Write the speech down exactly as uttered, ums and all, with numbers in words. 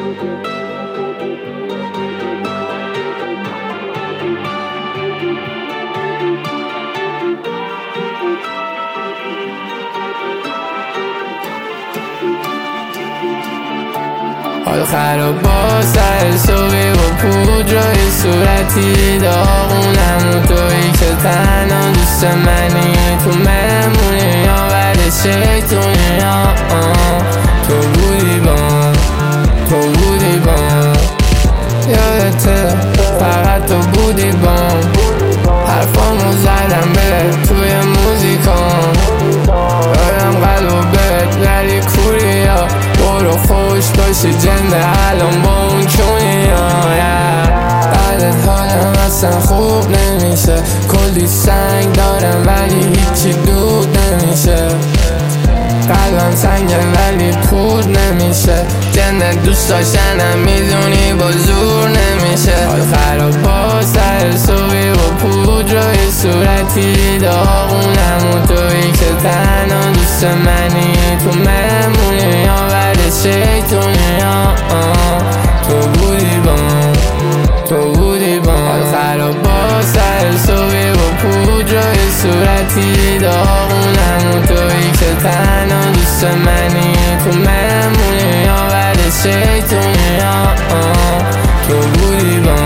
حال خراب با سر صبحی با پودرای صورتی داغونم و تویی که تنها دوست منی، تو مهمونی یا بعد شیطونی یا تو بودی بام، تو بودی بام، یادته فقط تو بودی بام، حرفامو زدم به توی موزیکام، دارم قلبو بهت ولی کوری ها، برو خوش باشی جنده الان با اون چونی ها. بعدت حالم اصلا خوب نمیشه، کلی سنگ دارم ولی هیچی دود نمیشه، قلبم سنگه ولی پود نمیشه، جنده دوست داشتنم میدونی با زور نمیشه. حال خراب با سر صبحی با پودرای صورتی داغونم و تویی که تنها دوست منی، تو مهمونی یا بعد شیطونی ها تو بودی بام، تو بودی بام. حال خراب با سر صبحی با پودرای صورتی داغونم و تویی که تنها دوست منی، تو مهمونی یا بعد شیطونی ها تو بودی بام.